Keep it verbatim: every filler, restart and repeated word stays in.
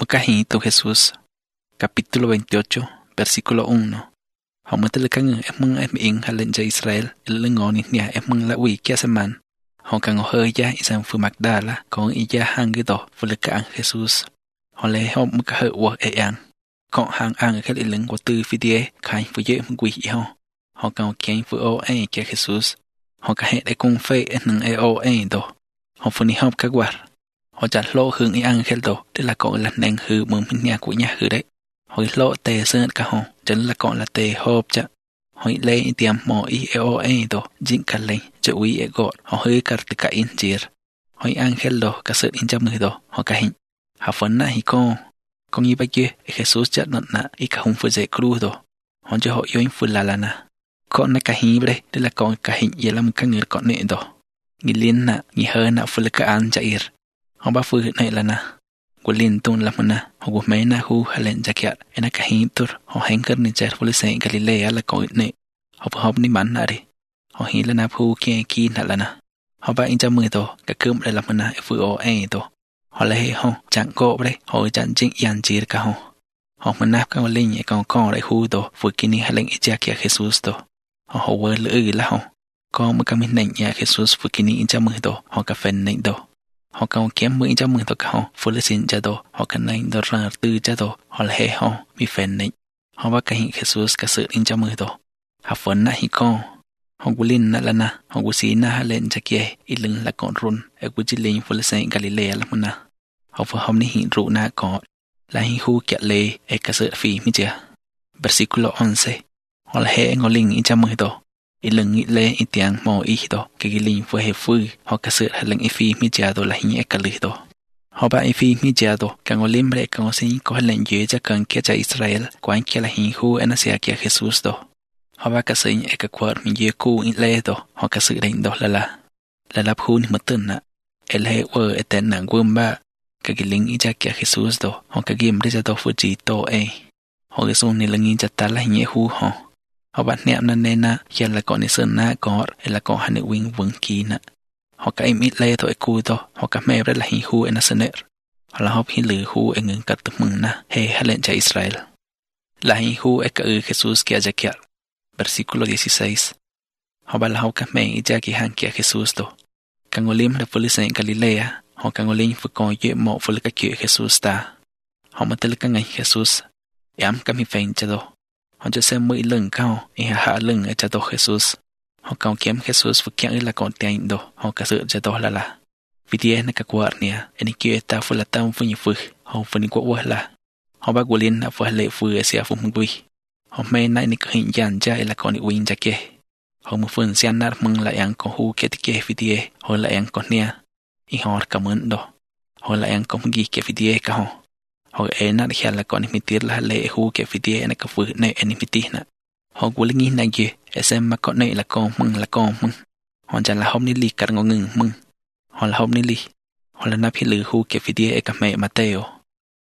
Mukajito Jesús. Capítulo veintiocho, versículo uno. Hong matelekang emang eming halenja Israel elengoni nia emang la wi kia seman. Hong kang hoya isang fu Magdala kong iya hangido fulekang Jesús. Hong le hong mukahe wo eyang. Kong hang ang kel ileng wo tu fidie kai fu ye mgwi ho. Hong kang kien fu o e kia Jesús. Hong ka het e kung fe enang e o e do. Hong fu ni hong kagwar. Họ chặt lô hương y ăn khéo đồ, tức là còn là nền hư mừng mình nhà của nhà hư đấy. Họ lô tê sơn cả họ, chính là còn là tê hộp chạ. Họ lấy tiêm mò y eo ê đồ, dính cả lên, cho uy ế gọt, họ hơi cả tất cả in chìr. Họ ăn khéo đồ, cả sự in cho mười đồ, họ cả hình. Họ phấn nạ hi cô. Còn như bây giờ, Jesus chặt nặng nạ, y cả hùng phụ dễ cru đồ. Họ cho họ yêu phụ là là nà. Còn nà cả hình đây, tức là còn cả hình dễ là một cái người còn nệ đồ. Nghĩ liên nạ, nghĩ hơi nạ phụ là cả ăn chạ ir. Họ ba phương này là na, của liên tôn làm na, họ của mấy na hu hay lên chắc chắn, em cả hình tur, họ hành cơn nên chạy với xe Galilea là có này, họ phải học ní bắn na đi, họ hình là na hu kia kia là na, họ ba in cho mười tổ, cả cơm đây làm na, vừa ô ai tổ, họ lấy họ chẳng có đấy, họ chẳng chính yên chỉ cả họ, họ mình nạp các linh nhẹ còn con lại hu tổ, vừa kia ní hay lên chắc kia Jesus tổ, họ họ vừa lưỡi là họ, có một cái mình nạnh nhà Jesus vừa kia ní in cho mười tổ, họ cả phần nạnh tổ. Họ cao kém mười cho mừng tộc họ, phụ lệ xin cho đồ, họ cần nên đồ ra tư cho đồ, họ là hệ họ, bị phèn nịnh. Họ bắt cả hình Jesus cả sự in cho mừng đồ. Họ phấn nạ hi con. Họ của linh nạ là nạ, họ của xí nạ lên cho kia, ít lưng là con run, ở của chí linh phụ lệ xin Galilea là mừng nạ. Họ phụ hôm ní hình rụ nạ có, là hình hù kẹt lê, ở cả sự phí mi chìa. Versículo once. Họ là hệ ngô linh in cho mừng đồ. Ít lần nghĩ lê ít tiếng mò ý đồ, cái ghi linh vừa hề phư, họ cả sự hạt lần ý phi mi chá đồ là hình ếch cả lì đồ. Họ bà ý phi mi chá đồ, càng ngô linh bệ càng ngô sinh có hạt lần dưới cho cần kia cha Israel, của anh kia là hình hù ena xea kia Jesus đồ. Họ bà cả sự hình ếch cả quạt mình dưới cu ít lê đồ, họ cả sự đánh đồ là là, là lạp hù ni mất tên nạ. Ê lê ơ ê tên nàng quơm ba, cái ghi linh ý cha kia Jesus đồ, họ cả ghim đi cho đồ phụ trí tô ê. Họ cái xung ni là nghìn chá ta là hình ếch hù họ. Họ bắt nệm nà nê nà, khi là có nê sơn nà có, hay là có hẳn nê wing vững kì nà. Họ cả im ít lê thôi cú thôi, họ cả mẹ rất là hình hù ê nà sơn nê. Họ là họp hình lử hù ê ngừng cắt tức mừng nà, hê hà lên cha Israel. Là hình hù ê cả ư Jesus kia cha kia. Versículo dieciséis. Họ bà là họ cả mẹ ý cha kỳ hàng kia Jesus thôi. Càng ngô lim là phụ lý sên Galilea, họ càng ngô lim phụ con dễ mộ phụ lý các kiểu Jesus ta. Họ mà tên là các ngành Jesus. Ám cả mi phèn cha thôi. Họ cho xem mỗi lần cao, ý hạ hạ lần ở cha tổ Jesus. Họ cao kiếm Jesus và kẹo là còn tiền đồ, họ cả sự cha tổ là là. Vì thế này các quả nè, anh kia ta phải là tâm với nhiều phước, họ phải quả quả là. Họ bác của liên là phải lệ phước ở xe phụng mừng họ mê nãy này cứ hình dàn cha là còn win cha kia. Họ một phần xe nát mừng lại ăn có hú kia kia vì thế, họ lại ăn có nè. Ý họ cảm ơn đồ. Họ lại ăn có một gì kia vì thế cả họ. Họ ế nát khá là còn mình tiết là lệ hú kẻ phía tìa nà cả vừa nè anh mình tiết nà. Họ của linh nghi nà dì, ế xem mà có nè là con mừng là con mừng. Họ chẳng là hôm ní lì cả ngô ngừng mừng. Họ là hôm ní lì. Họ là nắp hi lử hú kẻ phía tìa ế cả mẹ Mateo.